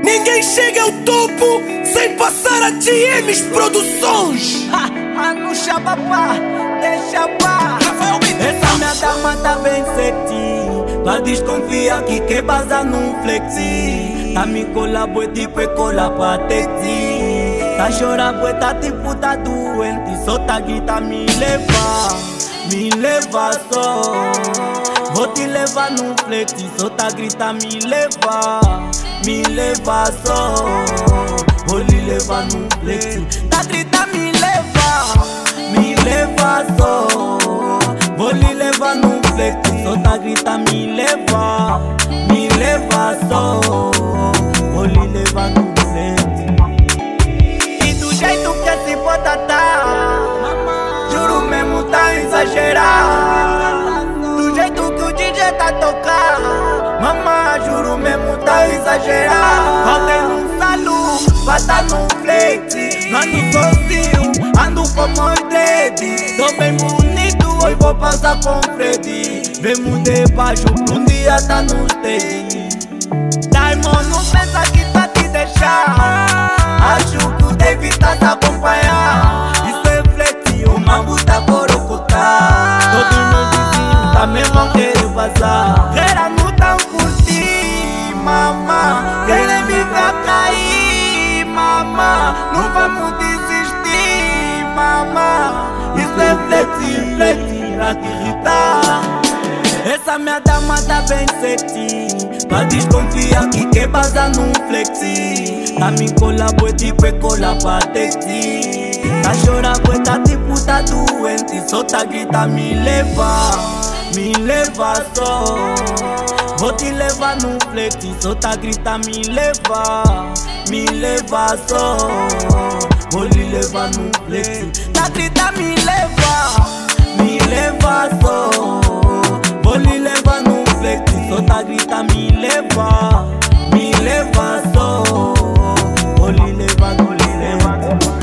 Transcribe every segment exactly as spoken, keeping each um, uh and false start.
Ninguém chega ao topo sem passar a T Ms Produções. Ha, mano, xabapá, deixa pá. Essa minha dama tá bem certinho. Lá desconfia que quer bazar num flexi. Tá me cola boi tipo e cola pra teti. Tá chora boi tá tipo tá doente. Só tá grita me levar, me leva só. Vou te levar num flexi. Só tá grita me levar, me leva só. Vou lhe levar num flexi. Tá grita me levar, me leva só. Vou lhe levar num flexi. Só tá grita me levar, me leva só. Vou lhe levar num flexi. E do jeito que esse bota tá, juro mesmo tá exagerado. Do jeito que o D J tá tocando, mamãe, juro mesmo tá exagerado. Voltei num salão, bata num flexi. Não ando sozinho, ando com meus dedos. Tô bem bonito, hoje vou passar com o Freddy. Vemos debaixo, um dia tá no stage. Diamond não pensa que tá te deixar. Acho que o David tá te acompanhar. Isso é flexi, o mambo tá corocotar. Todos meus vizinhos também vão querer passar. Queira não tão curtir, mamá. Querem me ver cair, mamá. Não vamos desistir, mamá. Isso é flexi, flexi, pra te irritar. Essa minha dama tá bem certinho. Pra desconfiar que quer bazar num flexi. Tá me cola boi tipo e cola pra teti. Tá chora boi tá tipo tá doente. Só tá grita me leva, me leva só. Vou te levar num flexi. Só tá grita me leva, me leva só. Vou lhe levar num flexi. Tá grita me leva, me leva só. Vou lhe levar num flexi. Só tá grita me leva, me leva só. Vou lhe levar, vou lhe levar.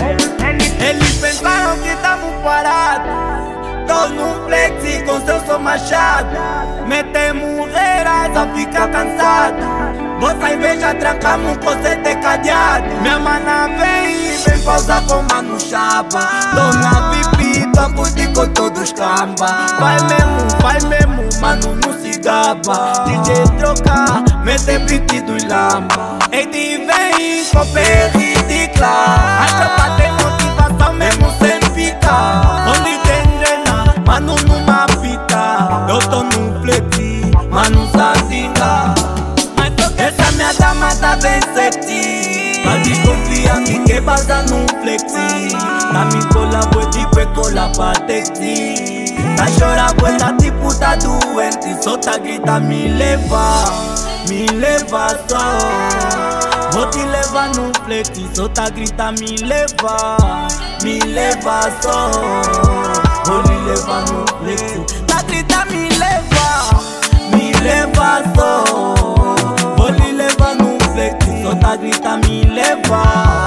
Eles pensaram que tamo parados. Tô num flexi com seu som machado. Metemos reira, só fica cansado. Vossa inveja trancamos com sete cadeado. Minha mana vem, vem pausar com mano chapa. Dona Pipi, tô a curtir com todos camba. Vai mesmo, vai mesmo, mano não se gaba. D J troca, mete beat dos lamba. Ele vem com pé ridiclar. A tropa tem motivação mesmo sem ficar. Onde tem grana, mano numa fita. Eu tô num flexi, mano sardinha. Essa minha dama tá bem certinha. Pra desconfiar que quer bazar num flexi. Tá me cola boi tipo e cola pra teti. Tá chora boi tá tipo tá doente. Só tá grita me leva, me leva só. Vou te levar num flexi. Só tá grita me leva, me leva só. Vou lhe levar num flexi. Tá grita me leva, me leva só. Vou lhe levar num flexi. Só tá grita me leva,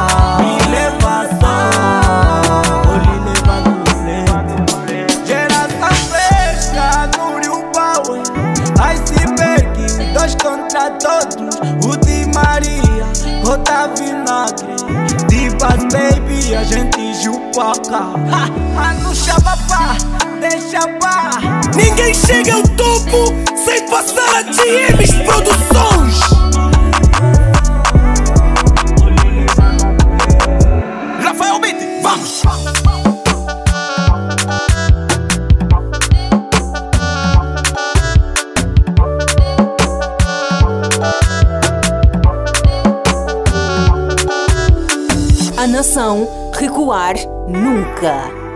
me leva só. Vou lhe levar num flexi. Geração fresca no Rio Power. Iceberg, dois contra todos. O Di Maria, Gota Vinagre. Divas Baby, a gente jupaca. Ha, mano xabapá, deixa pá. Ninguém chega ao topo sem passar a T Ms Produções. Rafael Beat, vamos! A nação recuar nunca.